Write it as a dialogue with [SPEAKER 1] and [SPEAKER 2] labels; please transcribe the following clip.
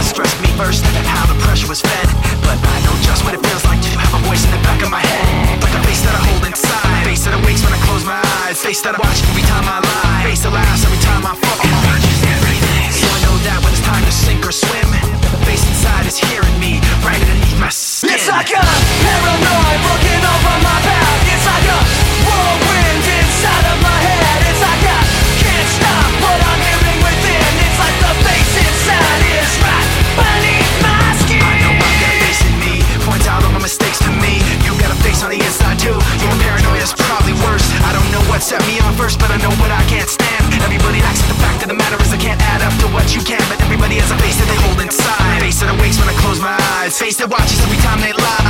[SPEAKER 1] what stressed me first, how the pressure was fed. But I know just what it feels like to have a voice in the back of my head, like a face that I hold inside, face that awakes when I close my eyes, face that I watch every time I lie, face that laughs every time I fall. So I know that when it's time to sink or swim, the face inside is hearing me right underneath my skin.
[SPEAKER 2] It's like a paranoid looking over my back. It's like a whirlwind inside of my head. It's like I can't stop what I'm hearing within. It's like the face inside is right beneath my skin.
[SPEAKER 1] I know I've got a face in me, points out all my mistakes to me. You got a face on the inside too, your paranoia is probably worse. I don't know what set me on first, but I know what I can't stand. Everybody acts, the fact of the matter is I can't add up to what you can. But everybody has a face that they hold inside, face that awakes when I close my eyes, face that watches every time they lie.